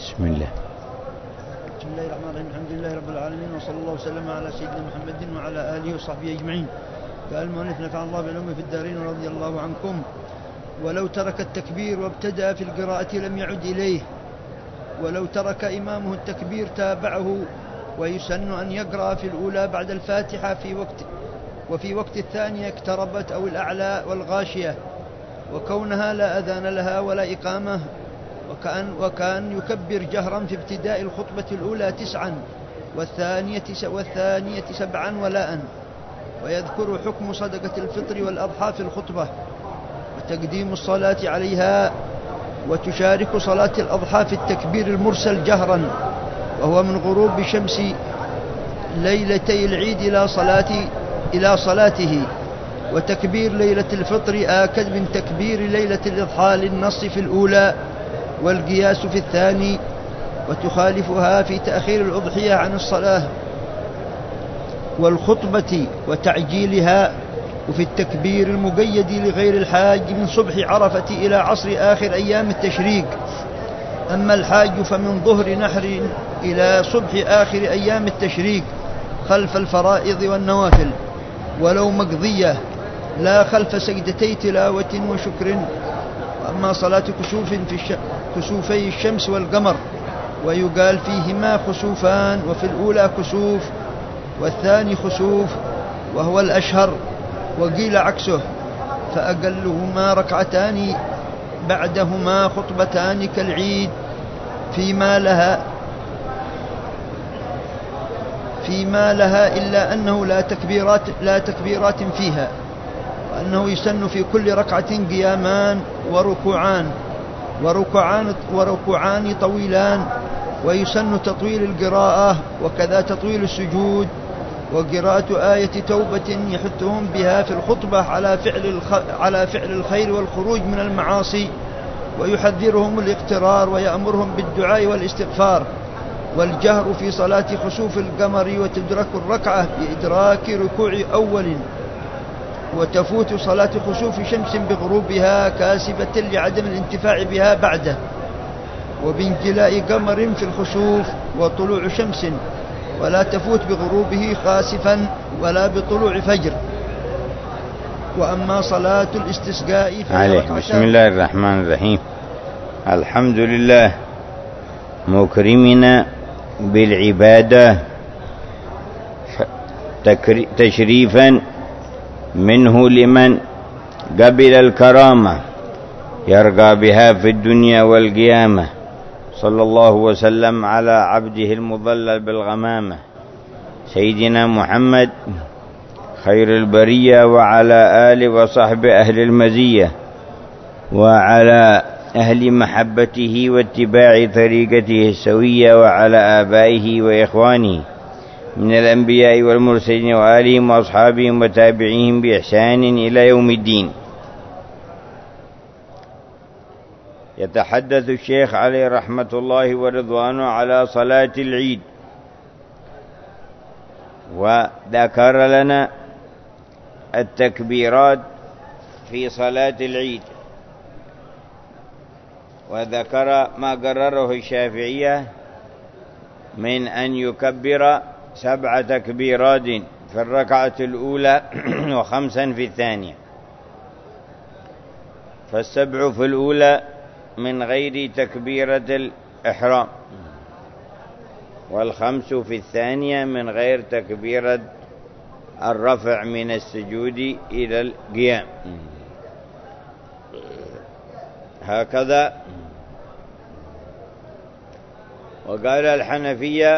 بسم الله. بسم الله الرحمن الرحيم. الحمد لله رب العالمين، وصلى الله وسلم على سيدنا محمد وعلى آله وصحبه أجمعين. قال المؤلف نفع الله بالعلوم في الدارين ورضي الله عنكم. ولو ترك التكبير وابتدأ في القراءة لم يعد إليه، ولو ترك إمامه التكبير تابعه، ويسن أن يقرأ في الأولى بعد الفاتحة وفي وقت الثانية اقتربت أو الأعلى والغاشية، وكونها لا أذان لها ولا إقامة، وكان يكبر جهرا في ابتداء الخطبة الأولى 9 والثانية 7 ولاء. ويذكر حكم صدقة الفطر والأضحى في الخطبة وتقديم الصلاة عليها، وتشارك صلاة الأضحى في التكبير المرسل جهرا، وهو من غروب شمس ليلتي العيد إلى صلاته. وتكبير ليلة الفطر آكد من تكبير ليلة الإضحى للنص في الأولى والقياس في الثاني، وتخالفها في تأخير الأضحية عن الصلاة والخطبة وتعجيلها، وفي التكبير المقيد لغير الحاج من صبح عرفة إلى عصر آخر أيام التشريق. أما الحاج فمن ظهر نحر إلى صبح آخر أيام التشريق خلف الفرائض والنوافل، ولو مقضية لا خلف سجدتي تلاوة وشكر. وأما صلاة كسوفي الشمس والقمر، ويقال فيهما خسوفان، وفي الأولى كسوف والثاني خسوف، وهو الأشهر، وقيل عكسه، فأقلهما ركعتان بعدهما خطبتان كالعيد فيما لها إلا أنه لا تكبيرات فيها، وأنه يسن في كل ركعة قيامان وركوعان طويلان، ويسن تطويل القراءة وكذا تطويل السجود، وقراءة آية توبة يحثهم بها في الخطبة على فعل الخير والخروج من المعاصي، ويحذرهم الاقترار ويأمرهم بالدعاء والاستغفار. والجهر في صلاة خسوف القمر، وتدرك الركعة بإدراك ركوع أول، وتفوت صلاة خسوف شمس بغروبها كاسبة لعدم الانتفاع بها بعده، وبانجلاء قمر في الخسوف وطلوع شمس، ولا تفوت بغروبه خاسفا ولا بطلوع فجر. وأما صلاة الاستسقاء بسم الله الرحمن الرحيم. الحمد لله مكرمنا بالعبادة تشريفا منه لمن قبل الكرامة يرقى بها في الدنيا والقيامة. صلى الله وسلم على عبده المضلل بالغمامة سيدنا محمد خير البرية، وعلى آله وصحبه أهل المزية، وعلى أهل محبته واتباع طريقته السوية، وعلى آبائه وإخوانه من الأنبياء والمرسلين وآلهم وأصحابهم وتابعيهم بإحسان إلى يوم الدين. يتحدث الشيخ عليه رحمة الله ورضوانه على صلاة العيد، وذكر لنا التكبيرات في صلاة العيد، وذكر ما قرره الشافعية من أن يكبر 7 تكبيرات في الركعة الأولى و5 في الثانية، فالسبع في الأولى من غير تكبيرة الإحرام، وال5 في الثانية من غير تكبيرة الرفع من السجود إلى القيام. هكذا. وقال الحنفية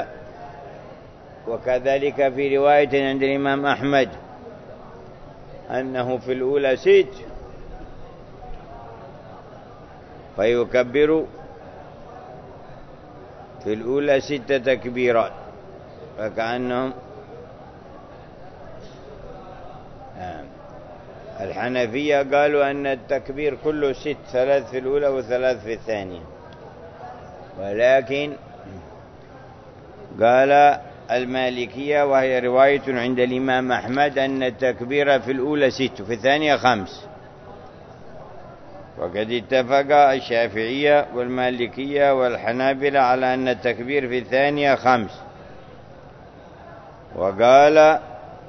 وكذلك في رواية عند الإمام أحمد أنه في الأولى 6، فيكبر في الأولى 6 تكبيرات، فكأنهم الحنفية قالوا أن التكبير كله 6، 3 في الأولى و3 في الثانية. ولكن قال المالكية وهي رواية عند الإمام أحمد أن التكبير في الأولى 6 وفي الثانية 5. وقد اتفق الشافعية والمالكية والحنابلة على أن التكبير في الثانية 5. وقال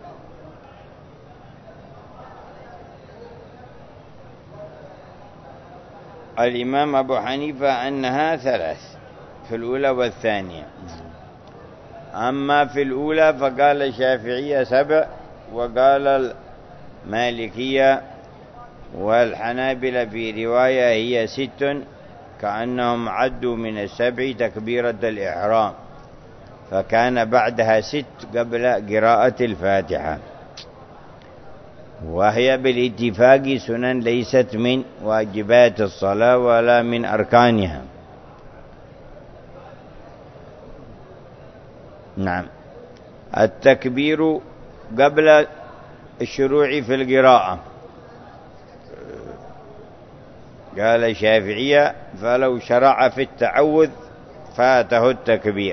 الإمام أبو حنيفة أنها 3 في الأولى والثانية. أما في الأولى فقال الشافعية 7، وقال المالكية والحنابلة في رواية هي 6، كأنهم عدوا من 7 تكبيرة الإحرام، فكان بعدها 6 قبل قراءة الفاتحة. وهي بالاتفاق سنن ليست من واجبات الصلاة ولا من أركانها. نعم. التكبير قبل الشروع في القراءة، قال الشافعية فلو شرع في التعوذ فاته التكبير.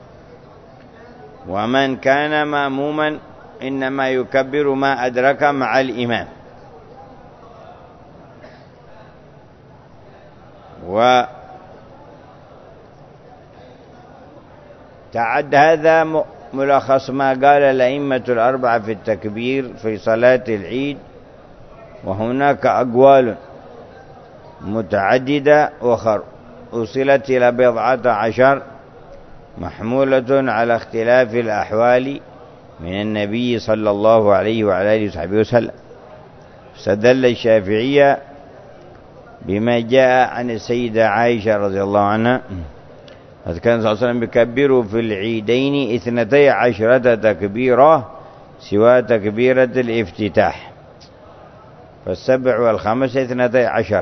ومن كان مأموما إنما يكبر ما أدرك مع الإمام. وتعد هذا ملخص ما قال الأئمة الأربعة في التكبير في صلاة العيد. وهناك أقوال متعددة أخرى وصلت إلى 14 محمولة على اختلاف الأحوال من النبي صلى الله عليه وعلى آله وصحبه وسلم. استدل الشافعية بما جاء عن السيدة عائشة رضي الله عنها كان صلى الله عليه وسلم يكبر في العيدين 12 تكبيرة سوى تكبيرة الافتتاح، فالسبع والخمس 12.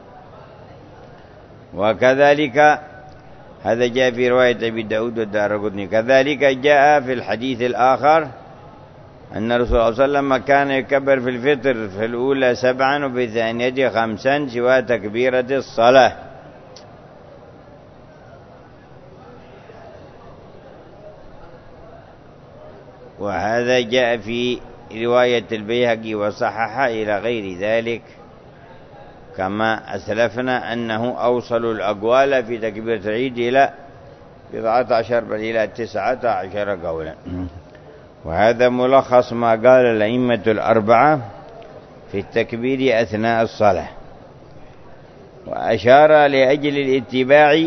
وكذلك هذا جاء في رواية أبي داود والدارقطني. كذلك جاء في الحديث الآخر أن الرسول صلى الله عليه وسلم كان يكبر في الفطر في الأولى 7 وفي الثانية 5 سوى تكبيرة الصلاة. وهذا جاء في رواية البيهقي وصححها إلى غير ذلك، كما أسلفنا أنه أوصل الأقوال في تكبيرة العيد إلى 14 بل إلى 19 قولا. وهذا ملخص ما قال الأئمة الأربعة في التكبير أثناء الصلاة. وأشار لأجل الاتباع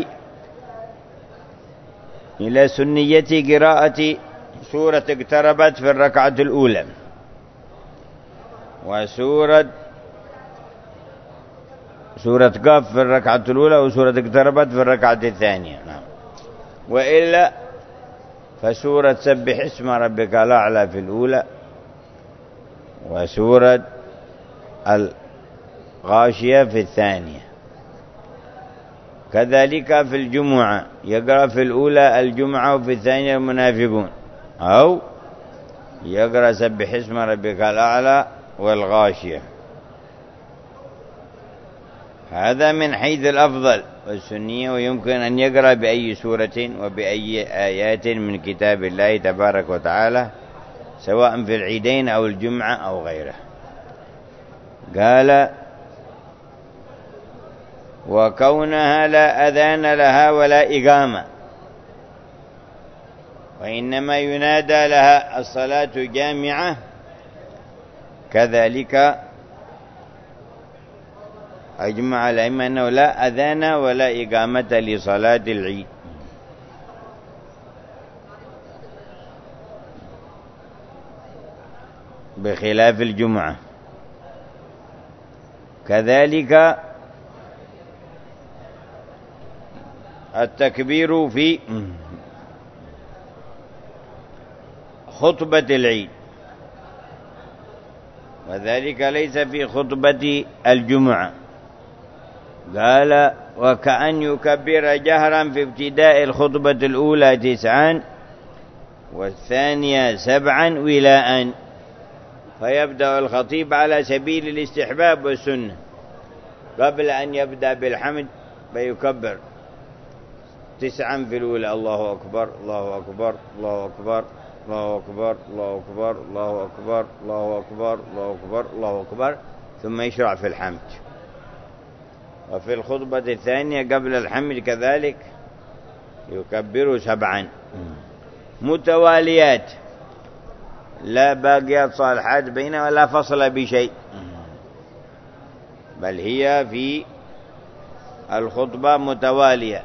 إلى سنية قراءة سورة اقتربت في الركعة الأولى، وسورة قاف في الركعة الأولى، وسورة اقتربت في الركعة الثانية. نعم. وإلا فسورة سبح اسم ربك الأعلى في الأولى، وسورة الغاشية في الثانية. كذلك في الجمعة يقرأ في الأولى الجمعة وفي الثانية المنافقون، أو يقرأ سبح اسم ربك الأعلى والغاشية. هذا من حيث الأفضل والسنية، ويمكن أن يقرأ بأي سورة وبأي آيات من كتاب الله تبارك وتعالى سواء في العيدين أو الجمعة أو غيره. قال وكونها لا أذان لها ولا إقامة، وإنما ينادى لها الصلاة جامعة. كذلك أجمع الأئمة أنه لا أذان ولا إقامة لصلاة العيد. بخلاف الجمعة. كذلك التكبير في خطبة العيد، وذلك ليس في خطبة الجمعة. قال وكأن يكبر جهرا في ابتداء الخطبة الأولى 9 والثانية 7 ولاء، فيبدأ الخطيب على سبيل الاستحباب والسنة قبل أن يبدأ بالحمد فيكبر 9 في الأولى الله أكبر الله أكبر الله أكبر الله أكبر الله أكبر الله أكبر الله أكبر الله أكبر الله أكبر، ثم يشرع في الحمد. وفي الخطبة الثانية قبل الحمد كذلك يكبر 7 متواليات، لا باقيات صالحات بينها ولا فصل بشيء، بل هي في الخطبة متوالية.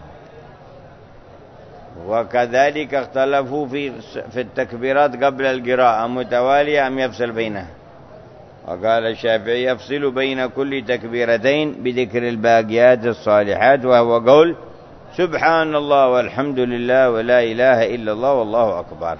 وكذلك اختلفوا في التكبيرات قبل القراءة متوالية أم يفصل بينها، وقال الشافعي يفصل بين كل تكبيرتين بذكر الباقيات الصالحات، وهو قول سبحان الله والحمد لله ولا إله إلا الله والله أكبر.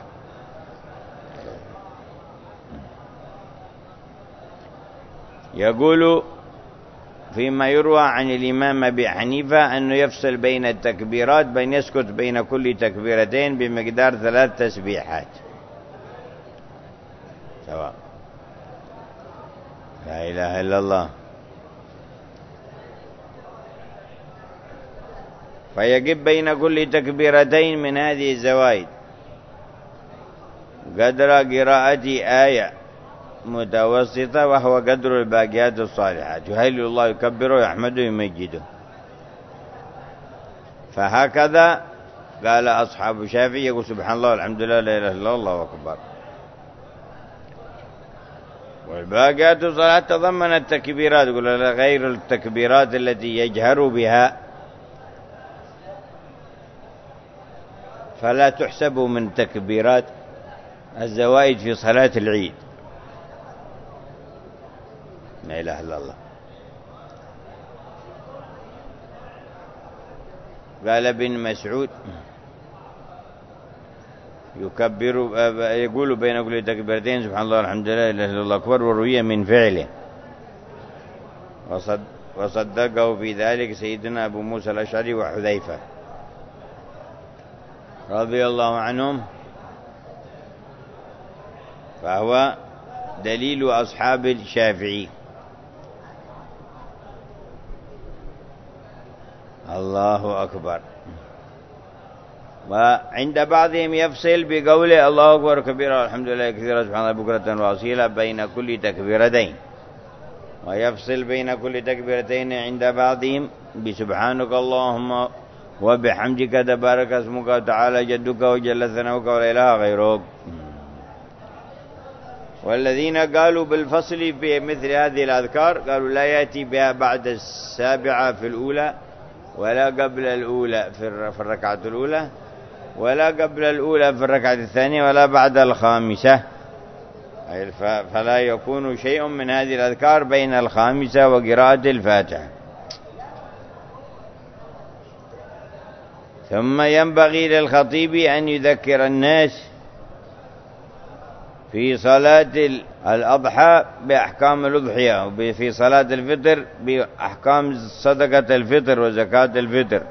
يقول فيما يروى عن الإمام أبي حنيفة أنه يفصل بين التكبيرات، بين يسكت بين كل تكبيرتين بمقدار 3 تسبيحات سواء. لا إله إلا الله. فيقف بين كل تكبيرتين من هذه الزوائد قدر قراءة آية متوسطة، وهو قدر الباقيات الصالحات، يهلل الله يكبره يحمده يمجده. فهكذا قال أصحاب الشافعي، يقول سبحان الله والحمد لله لا إله إلا الله والله أكبر. والباقيات الصالحات تضمن التكبيرات، يقول غير التكبيرات التي يجهر بها فلا تحسب من تكبيرات الزوائد في صلاة العيد. لا إله إلا الله. قال ابن مسعود يقول بين كل تكبيرتين سبحان الله والحمد لله لا إله إلا الله أكبر، وروي من فعله، وصدقه في ذلك سيدنا أبو موسى الأشعري وحذيفة رضي الله عنهم، فهو دليل أصحاب الشافعي. الله أكبر. وعند بعضهم يفصل بقوله الله أكبر كبيرا الحمد لله كثيرا سبحان الله بكرة وأصيلا بين كل تكبيرتين، ويفصل بين كل تكبيرتين عند بعضهم بسبحانك اللهم وبحمدك تبارك اسمك وتعالى جدك وجل ثناؤك ولا إله غيرك. والذين قالوا بالفصل في مثل هذه الأذكار قالوا لا يأتي بها بعد 7 في الأولى، ولا قبل الأولى في الركعة الأولى، ولا قبل الأولى في الركعة الثانية، ولا بعد 5، فلا يكون شيء من هذه الأذكار بين 5 وقراءة الفاتحة. ثم ينبغي للخطيب أن يذكر الناس في صلاة الأضحى بأحكام الأضحية، وفي صلاة الفطر بأحكام صدقة الفطر وزكاة الفطر.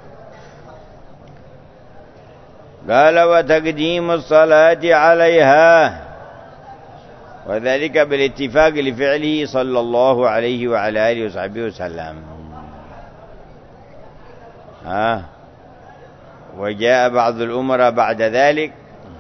قال وتقديم الصلاة عليها، وذلك بالاتفاق لفعله صلى الله عليه وعلى آله وصحبه وسلم. وجاء بعض الأمراء بعد ذلك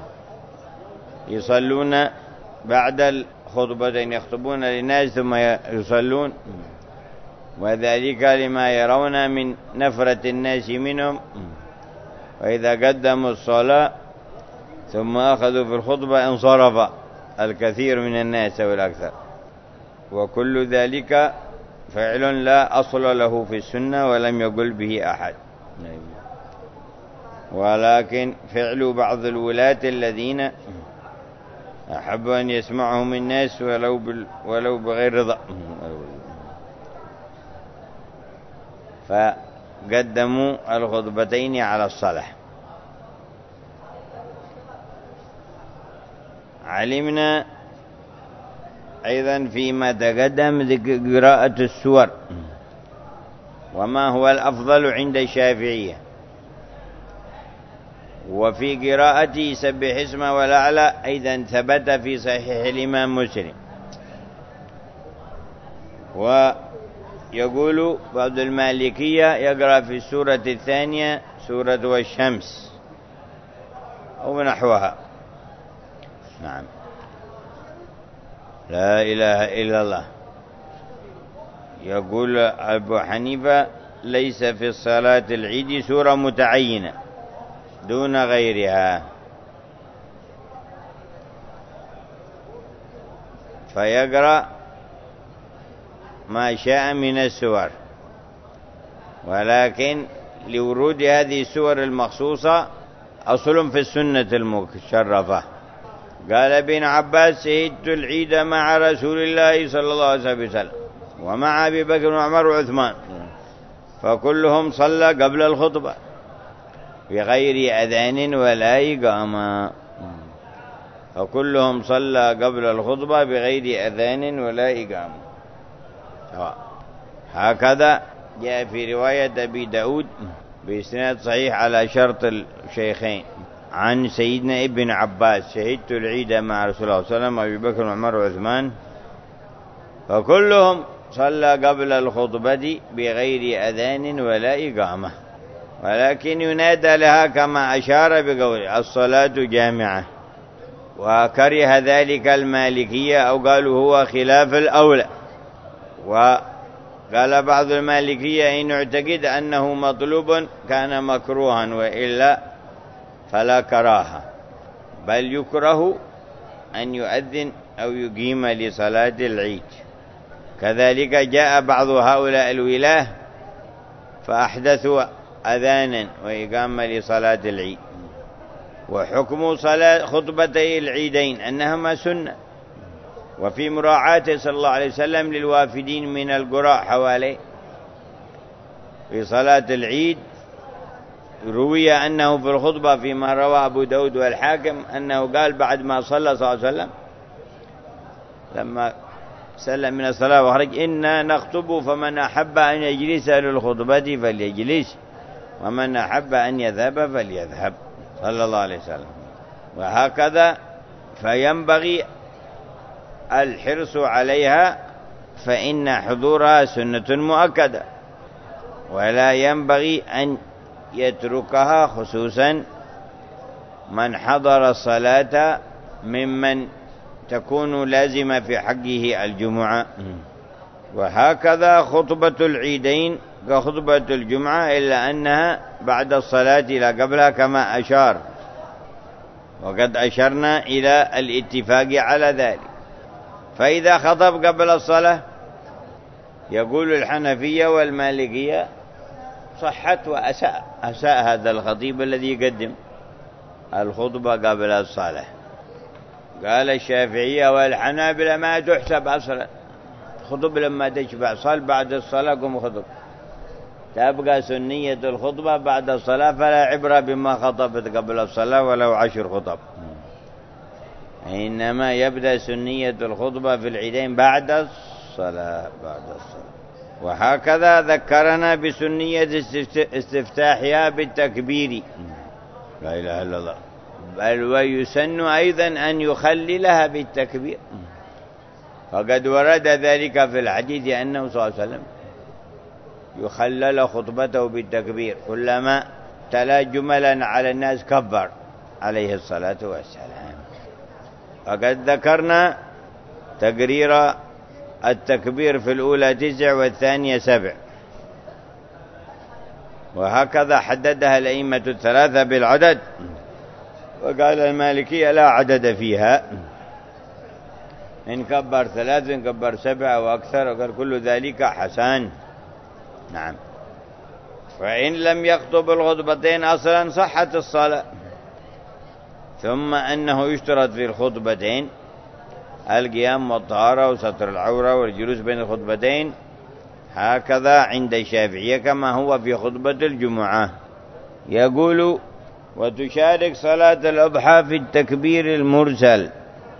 يصلون بعد الخطبتين، يخطبون للناس ثم يصلون، وذلك لما يرون من نفرة الناس منهم، وإذا قدموا الصلاة ثم أخذوا في الخطبة انصرف الكثير من الناس والأكثر. وكل ذلك فعل لا أصل له في السنة ولم يقل به أحد، ولكن فعل بعض الولاة الذين أحب أن يسمعهم الناس ولو بغير رضا، فقدموا الخطبتين على الصلاة. علمنا أيضا فيما تقدم ذكر قراءة السور، وما هو الأفضل عند الشافعية. وفي قراءته سبح اسمه والأعلى أيضا ثبت في صحيح الإمام مسلم. ويقول بعض المالكية يقرأ في السورة الثانية سورة والشمس أو نحوها. نعم. لا إله إلا الله. يقول أبو حنيفة ليس في الصلاة العيد سورة متعينة دون غيرها، فيقرأ ما شاء من السور، ولكن لورود هذه السور المخصوصة أصل في السنة المشرفة. قال ابن عباس: شهدت العيد مع رسول الله صلى الله عليه وسلم ومع أبي بكر وعمر وعثمان، فكلهم صلى قبل الخطبة بغير أذان ولا إقامة. فكلهم صلى قبل الخطبة بغير أذان ولا إقامة. هكذا جاء في رواية أبي داود بإسناد صحيح على شرط الشيخين عن سيدنا ابن عباس: شهدت العيد مع رسول الله صلى الله عليه وسلم وأبي بكر وعمر وعثمان، فكلهم صلى قبل الخطبة بغير أذان ولا إقامة، ولكن ينادى لها كما أشار بقوله: الصلاة جامعة. وكره ذلك المالكية، أو قالوا هو خلاف الأولى. وقال بعض المالكية إن اعتقد أنه مطلوب كان مكروها، وإلا فلا كراهة، بل يكره أن يؤذن أو يقيم لصلاة العيد. كذلك جاء بعض هؤلاء الولاة فأحدثوا أذانا وإقامة لصلاة العيد. وحكم صلاة خطبتي العيدين أنهما سنة، وفي مراعاة صلى الله عليه وسلم للوافدين من القرى حواليه في صلاة العيد، روي أنه في الخطبة فيما روى أبو داود والحاكم أنه قال بعد ما صلى صلى الله عليه وسلم لما سلم من الصلاة وخرج: إنا نخطب فمن أحب أن يجلس للخطبة فليجلس ومن أحب أن يذهب فليذهب، صلى الله عليه وسلم. وهكذا فينبغي الحرص عليها، فإن حضورها سنة مؤكدة، ولا ينبغي أن يتركها، خصوصا من حضر الصلاة ممن تكون لازمة في حقه الجمعة. وهكذا خطبة العيدين كخطبة الجمعة، إلا أنها بعد الصلاة لا قبلها كما أشار، وقد أشرنا إلى الاتفاق على ذلك. فإذا خطب قبل الصلاة يقول الحنفية والمالكية صحت وأساء هذا الخطيب الذي يقدم الخطبة قبل الصلاة. قال الشافعية والحنابلة ما تحسب أصلا، خطب لما تشبع، صل بعد الصلاة قم خطب، تبقى سنية الخطبة بعد الصلاة، فلا عبرة بما خطبت قبل الصلاة ولو 10 خطب، إنما يبدأ سنية الخطبة في العيدين بعد الصلاة. وهكذا ذكرنا بسنية استفتاحها بالتكبير، لا إله إلا الله، بل ويسن أيضا أن يخللها بالتكبير، فقد ورد ذلك في الحديث أنه صلى الله عليه وسلم يخلل خطبته بالتكبير، كلما تلا جملا على الناس كبر عليه الصلاة والسلام. فقد ذكرنا تقرير التكبير في الأولى 9 والثانية 7، وهكذا حددها الأئمة الثلاثة بالعدد، وقال المالكية لا عدد فيها، إن كبر 3 إن كبر 7 وأكثر، وقال كل ذلك حسن. نعم. وإن لم يخطب الخطبتين أصلا صحت الصلاة. ثم أنه يشترط في الخطبتين القيام والطهارة وستر العورة والجلوس بين الخطبتين، هكذا عند الشافعية كما هو في خطبة الجمعة. يقول: وتشارك صلاة الأضحى في التكبير المرسل.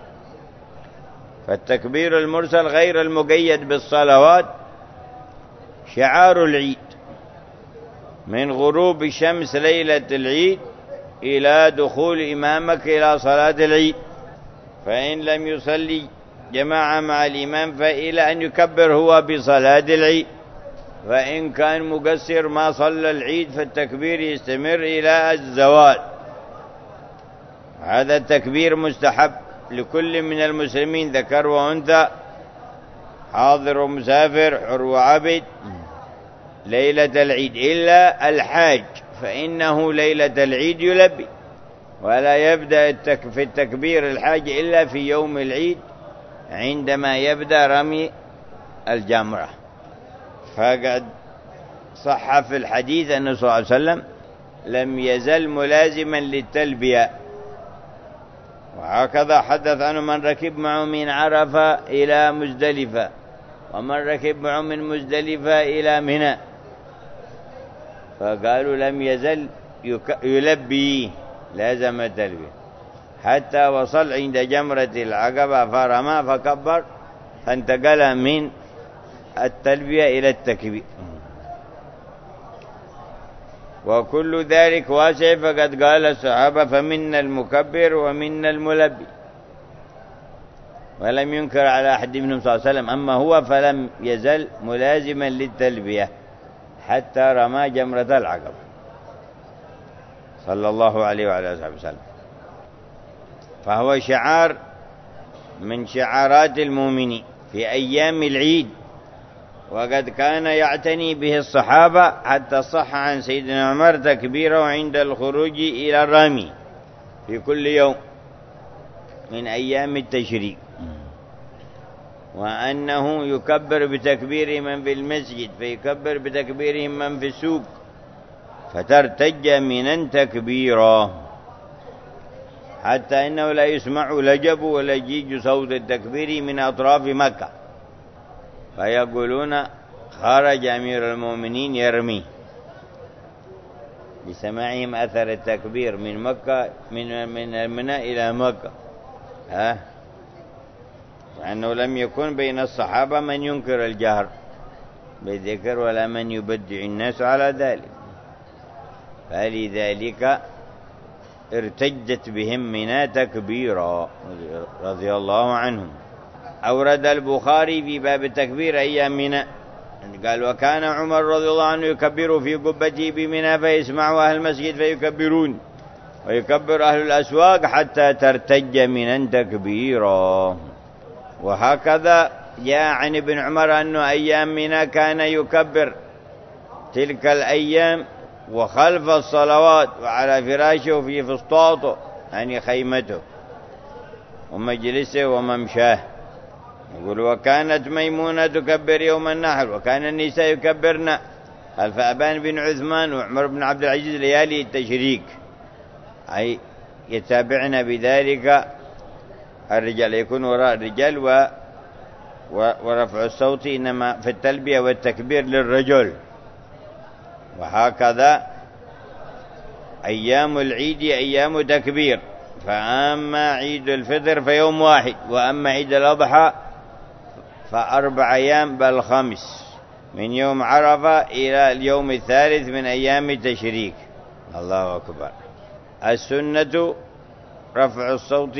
فالتكبير المرسل غير المقيد بالصلوات شعار العيد، من غروب الشمس ليلة العيد إلى دخول إمامك إلى صلاة العيد، فإن لم يصلي جماعة مع الإمام فإلى أن يكبر هو بصلاة العيد، فإن كان مقصر ما صلى العيد فالتكبير يستمر إلى الزوال. هذا التكبير مستحب لكل من المسلمين ذكر وأنثى، حاضر ومسافر حر وعبد ليلة العيد إلا الحاج، فإنه ليلة العيد يلبي، ولا يبدأ في التكبير الحاج إلا في يوم العيد عندما يبدأ رمي الجمرة. فقد صح في الحديث أنه صلى الله عليه وسلم لم يزل ملازما للتلبية، وهكذا حدث عنه من ركب معه من عرفة إلى مزدلفة، ومن ركب معه من مزدلفة إلى منى، فقالوا لم يزل يلبي، لازم التلبية حتى وصل عند جمرة العقبة فرمى فكبر، فانتقل من التلبية إلى التكبير. وكل ذلك واسع، فقد قال الصحابة فمنا المكبر ومنا الملبي، ولم ينكر على أحد منهم صلى الله عليه وسلم. أما هو فلم يزل ملازما للتلبية حتى رمى جمرة العقبة صلى الله عليه وعلى آله وسلم. فهو شعار من شعارات المؤمنين في أيام العيد، وقد كان يعتني به الصحابة، حتى صح عن سيدنا عمر تكبيره عند الخروج إلى الرمي في كل يوم من أيام التشريق، وأنه يكبر بتكبير من في المسجد فيكبر بتكبير من في السوق، فترتج منا تكبيرا حتى إنه لا يسمع لجب ولا يجيج صوت التكبير من أطراف مكة، فيقولون خرج أمير المؤمنين يرمي، لسماعهم أثر التكبير من مكة من المنى إلى مكة، لأنه لم يكن بين الصحابة من ينكر الجهر بالذكر ولا من يبدع الناس على ذلك، فلذلك ارتجت بهم منى تكبيرا رضي الله عنهم. أورد البخاري في باب التكبير أيام منى قال وكان عمر رضي الله عنه يكبر في قبته بمنى فيسمع أهل المسجد فيكبرون، ويكبر أهل الأسواق حتى ترتج منى تكبيرا. وهكذا جاء عن ابن عمر أنه أيام منى كان يكبر تلك الأيام وخلف الصلوات وعلى فراشه في فسطاطه، يعني خيمته ومجلسه وممشاه. يقول وكانت ميمونة تكبر يوم النحر، وكان النساء يكبرن خلف أبان بن عثمان وعمر بن عبد العزيز ليالي التشريك، أي يتابعن بذلك الرجال، يكون وراء الرجال ورفع الصوت إنما في التلبية والتكبير للرجل. وهكذا أيام العيد أيام تكبير، فأما عيد الفطر فيوم واحد، وأما عيد الأضحى فأربع أيام بل خمس، من يوم عرفة إلى اليوم الثالث من أيام التشريك. الله أكبر. السنة رفع الصوت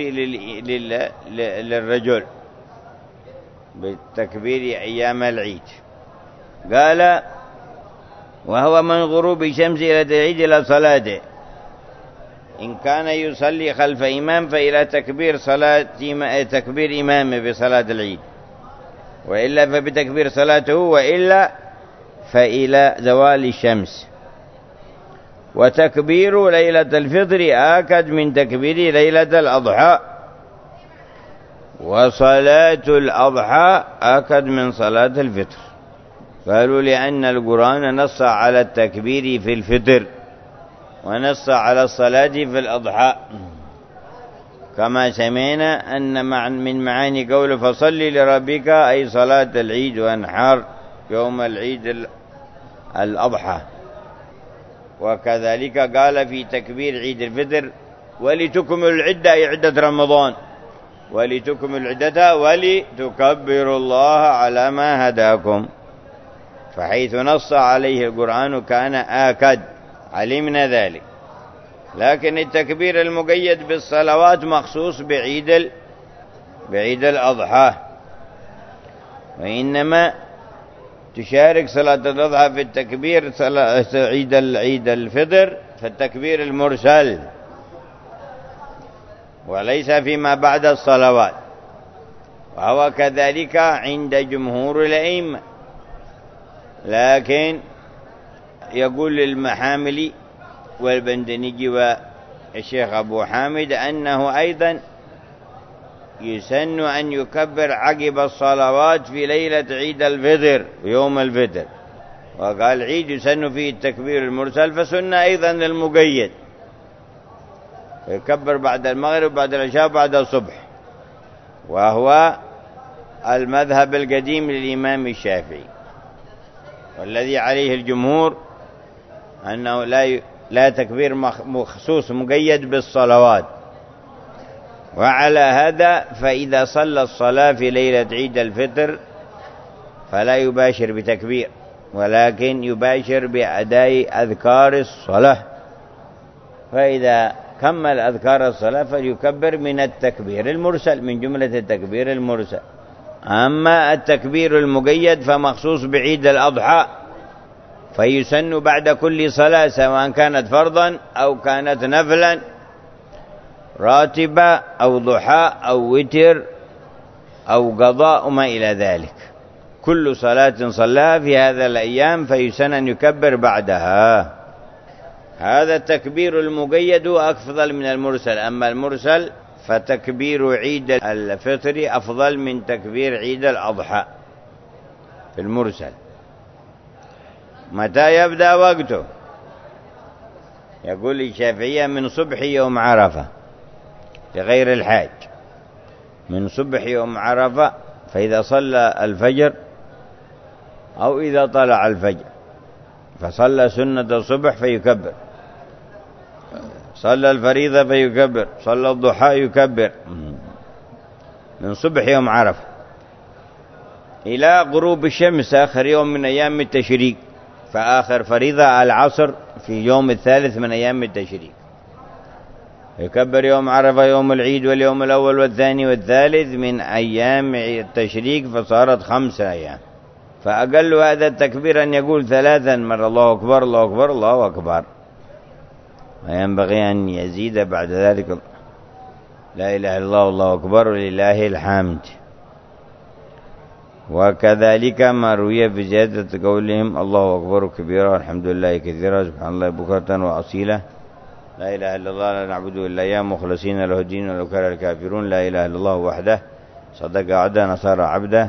للرجل بالتكبير أيام العيد. قال وهو من غروب الشمس إلى العيد إلى صلاته، إن كان يصلي خلف إمام فإلى تكبير إمامه بصلاة العيد، وإلا فبتكبير صلاته، وإلا فإلى زوال الشمس. وتكبير ليلة الفطر آكد من تكبير ليلة الأضحى، وصلاة الأضحى آكد من صلاة الفطر. قالوا لأن القرآن نص على التكبير في الفطر ونص على الصلاة في الأضحى، كما سمعنا أن من معاني قوله فصل لربك أي صلاة العيد وانحار يوم العيد الأضحى. وكذلك قال في تكبير عيد الفطر ولتكملوا العدة أي عدة رمضان، ولتكملوا العدة ولتكبروا الله على ما هداكم، فحيث نص عليه القرآن كان آكد، علمنا ذلك. لكن التكبير المقيد بالصلوات مخصوص بعيد الأضحى، وإنما تشارك صلاة الأضحى في التكبير عيد الفطر في التكبير المرسل، وليس فيما بعد الصلوات. وهو كذلك عند جمهور الأئمة. لكن يقول المحاملي والبندنجي والشيخ أبو حامد أنه أيضا يسن أن يكبر عقب الصلوات في ليلة عيد الفطر يوم الفطر، وقال عيد يسن فيه التكبير المرسل، فسنة أيضا للمقيد، يكبر بعد المغرب بعد العشاء بعد الصبح، وهو المذهب القديم للإمام الشافعي، والذي عليه الجمهور أنه لا تكبير مخصوص مقيد بالصلوات. وعلى هذا فإذا صلى الصلاة في ليلة عيد الفطر فلا يباشر بتكبير، ولكن يباشر بأداء أذكار الصلاة، فإذا كمل أذكار الصلاة فليكبر من التكبير المرسل، من جملة التكبير المرسل. أما التكبير المقيد فمخصوص بعيد الأضحى، فيسن بعد كل صلاة سواء كانت فرضا أو كانت نفلا، راتبة أو ضحى أو وتر أو قضاء ما إلى ذلك، كل صلاة صلاها في هذا الأيام فيسن أن يكبر بعدها. هذا التكبير المقيد أفضل من المرسل. أما المرسل فتكبير عيد الفطر أفضل من تكبير عيد الأضحى في المرسل. متى يبدأ وقته؟ يقول الشافعية من صبح يوم عرفة لغير الحاج، من صبح يوم عرفة، فإذا صلى الفجر أو إذا طلع الفجر فصلى سنة الصبح فيكبر، صلى الفريضة فيكبر، صلى الضحى يكبر، من صبح يوم عرفة إلى غروب الشمس آخر يوم من أيام التشريق، فآخر فريضة العصر في يوم الثالث من أيام التشريق، يكبر يوم عرفة يوم العيد واليوم الأول والثاني والثالث من أيام التشريق، فصارت 5 أيام. فأقل هذا التكبير أن يقول 3 مرة الله أكبر الله أكبر الله أكبر، وينبغي أن يزيد بعد ذلك لا إله إلا الله والله أكبر ولله الحمد. وكذلك ما روي في زيادة قولهم الله أكبر كبيرا والحمد لله كثيرا سبحان الله بكرة وأصيلا لا إله إلا الله لا نعبد إلا إياه مخلصين له الدين ولو كره الكافرون لا إله إلا الله وحده صدق عبده نصر عبده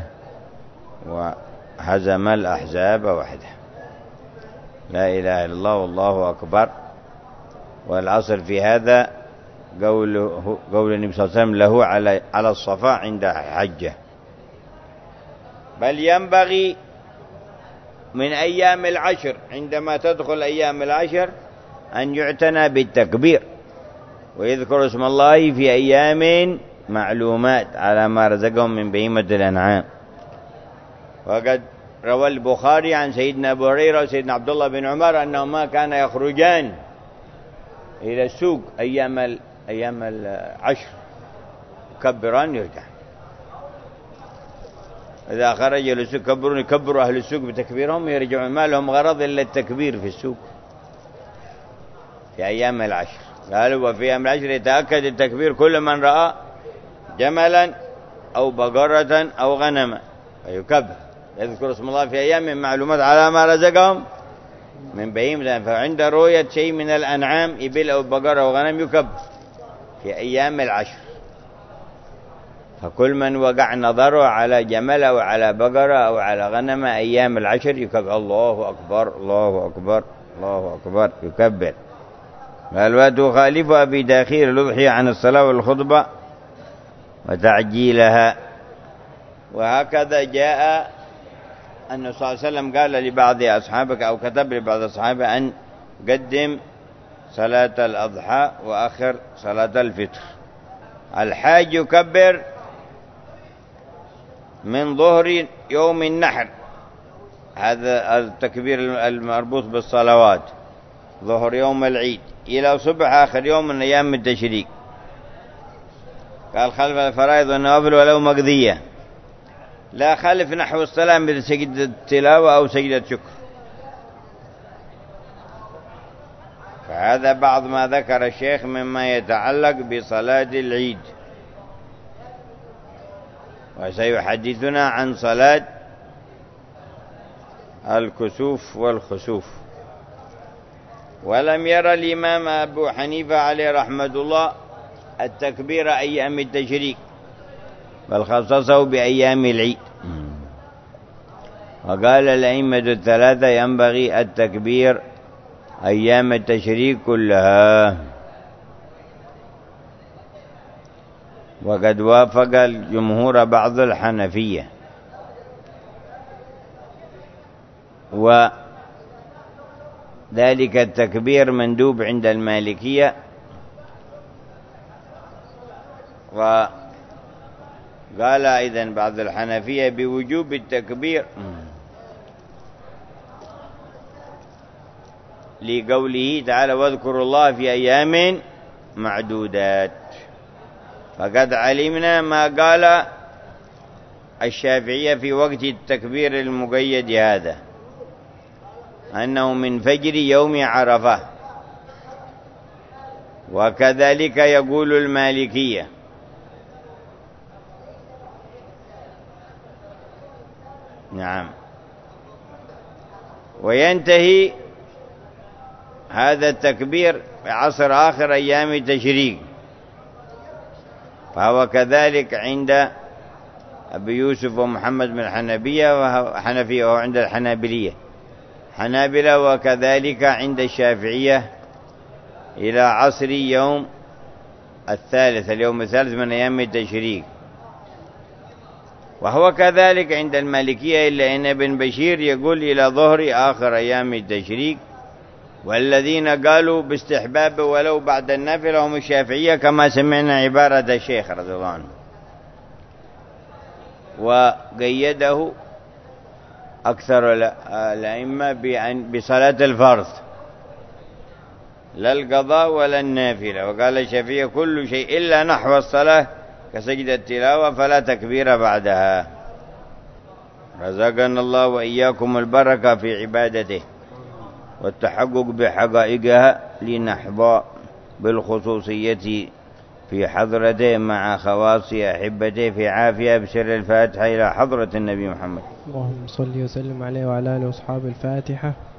وهزم الأحزاب وحده. لا إله إلا الله والله أكبر. والأصل في هذا قول النبي صلى الله عليه وسلم له على الصفا عند حجه. بل ينبغي من أيام العشر عندما تدخل أيام العشر أن يعتنى بالتكبير، ويذكر اسم الله في أيام معلومات على ما رزقهم من بهيمة الأنعام. وقد روى البخاري عن سيدنا أبو هريرة وسيدنا عبد الله بن عمر أنهما كان يخرجان إلى السوق أيام العشر يكبران يرجع. إذا خرج للسوق يكبروا أهل السوق بتكبيرهم، يرجعون ما لهم غرض إلا التكبير في السوق في أيام العشر. قالوا وفي أيام العشر يتأكد التكبير كل من رأى جملا أو بقرة أو غنما فيكبر، يذكر اسم الله في أيام معلومات على ما رزقهم من بهيمة، فعند رؤية شيء من الأنعام إبل أو بقرة أو غنم يكبر في أيام العشر. فكل من وقع نظره على جمل أو على بقرة أو على غنم أيام العشر يكبر الله أكبر الله أكبر الله أكبر يكبر. قال وتخالفها في تأخير الأضحية عن الصلاة والخطبة وتعجيلها. وهكذا جاء أن صلى الله عليه وسلم قال لبعض أصحابك أو كتب لبعض أصحابه أن قدم صلاة الأضحى وآخر صلاة الفطر. الحاج يكبر من ظهر يوم النحر، هذا التكبير المربوط بالصلوات، ظهر يوم العيد إلى صبح آخر يوم من أيام التشريق. قال خلف الفرائض والنوافل ولو مقضية، لا خلف نحو الصلاة مثل سجدة التلاوة أو سجدة شكر. فهذا بعض ما ذكر الشيخ مما يتعلق بصلاة العيد. وسيحدثنا عن صلاة الكسوف والخسوف. ولم يرى الإمام أبو حنيفة عليه رحمة الله التكبير أيام التشريق، بل خصصه بأيام العيد، وقال الأئمة الثلاثة ينبغي التكبير أيام التشريق كلها. وقد وافق الجمهور بعض الحنفية، وذلك التكبير مندوب عند المالكية، وقال أيضا بعض الحنفية بوجوب التكبير لقوله تعالى واذكروا الله في أيام معدودات. فقد علمنا ما قال الشافعية في وقت التكبير المقيد هذا، أنه من فجر يوم عرفة، وكذلك يقول المالكية. نعم. وينتهي هذا التكبير بعصر آخر أيام التشريق، فهو كذلك عند أبي يوسف ومحمد بن حنفية وهو عند الحنابلية حنابلة، وكذلك عند الشافعية إلى عصر اليوم الثالث من أيام التشريق، وهو كذلك عند المالكية، إلا أن ابن بشير يقول إلى ظهر آخر أيام التشريق. والذين قالوا باستحباب ولو بعد النافلة هم الشافعية، كما سمعنا عبارة الشيخ رضي الله عنه. وقيده أكثر الأئمة بصلاة الفرض، لا القضاء ولا النافلة. وقال الشافعية كل شيء إلا نحو الصلاة كسجد التلاوة فلا تكبير بعدها. رزقنا الله وإياكم البركة في عبادته والتحقق بحقائقها، لنحظى بالخصوصية في حضرته مع خواص أحبته في عافية بسر الفاتحة إلى حضرة النبي محمد. اللهم صل وسلم عليه وعلى آله وأصحابه. الفاتحة.